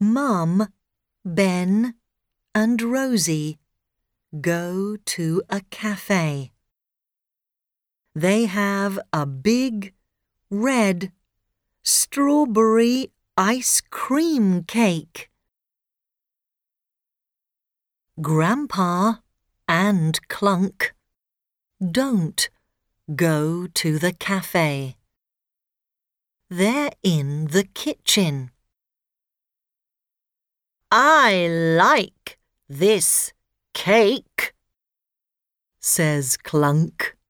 Mum, Ben and Rosie go to a cafe. They have a big, red, strawberry ice cream cake. Grandpa and Clunk don't go to the cafe. They're in the kitchen. "I like this cake," says Clunk.